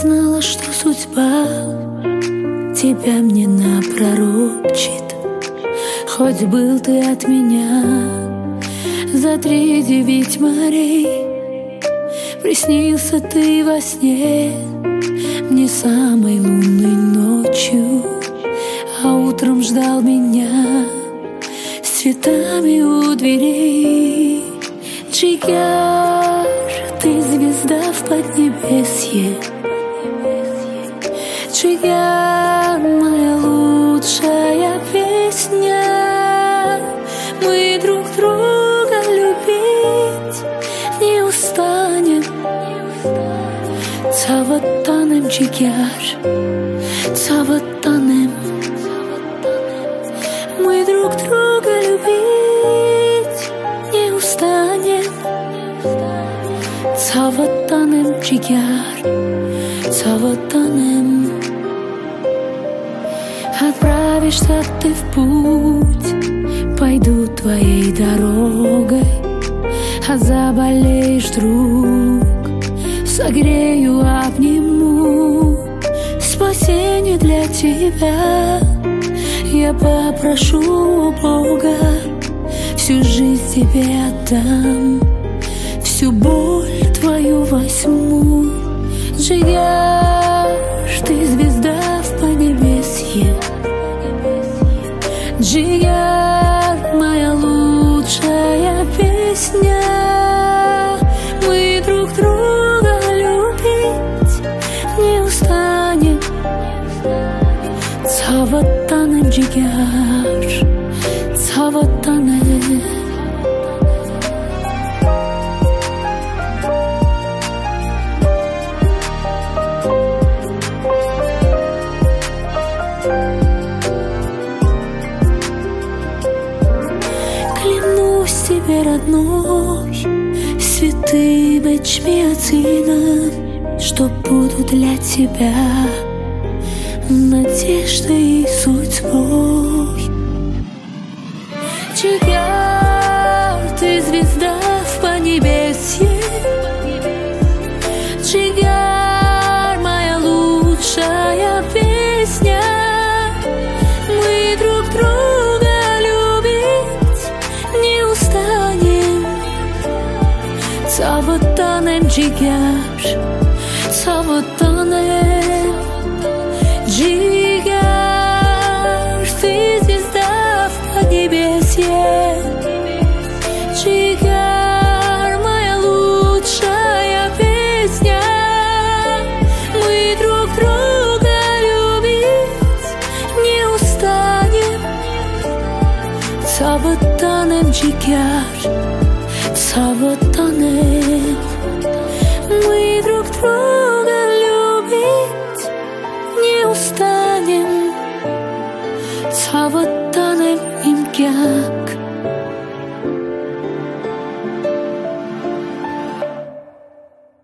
знала, что судьба тебя мне напророчит. Хоть был ты от меня за 3-9 морей, приснился ты во сне мне самой лунной ночью, а утром ждал меня с цветами у дверей. Джигар, ты звезда в поднебесье. Джигар, моя лучшая песня. Мы друг друга любить не устанем. Цаватанем, Джигар, цаватанем. Мы друг друга любить не устанем. Цаватанем, Джигар, цаватанем. Отправишься ты в путь, пойду твоей дорогой, а заболеешь вдруг, согрею, обниму. Спасение для тебя я попрошу у Бога, всю жизнь тебе отдам, всю боль твою возьму. Джигар, ты звезда в поднебесье. Джигар, моя лучшая песня. Мы друг друга любить не устанем. Цаватанем, Джигар, цаватанем. Клянусь тебе, родной, святым эчмиацином, что буду для тебя надеждой и судьбой. Джигар, ты звезда в поднебесье. Джигар, моя лучшая песня. Мы друг друга любить не устанем. Цаватанем, Джигар, цаватанем. Джигар, ты звезда в поднебесье. Джигар, моя лучшая песня. Мы друг друга любить не устанем. Цаватанем, Джигар, цаватанем. Мы друг друга любить не устанем. Цаватанем, Имгяк.